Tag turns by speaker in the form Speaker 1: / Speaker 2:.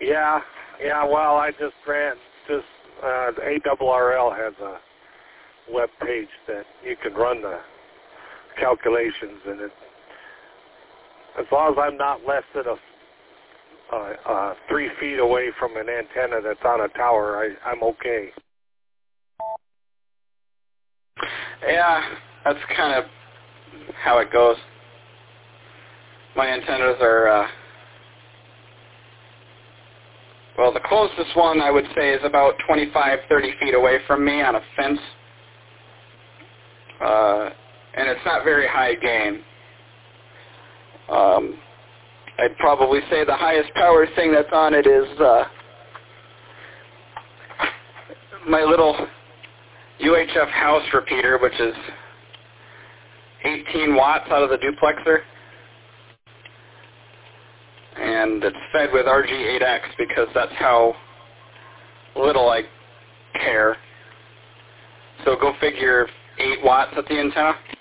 Speaker 1: Yeah, well, I just ran, ARRL has a web page that you can run the calculations, and as long as I'm not less than 3 feet away from an antenna that's on a tower, I'm okay.
Speaker 2: Yeah, that's kind of how it goes. My antennas are, well, the closest one I would say is about 25, 30 feet away from me on a fence. And it's not very high gain. I'd probably say the highest power thing that's on it is my little UHF house repeater, which is 18 watts out of the duplexer. And it's fed with RG8X because that's how little I care. So go figure 8 watts at the antenna.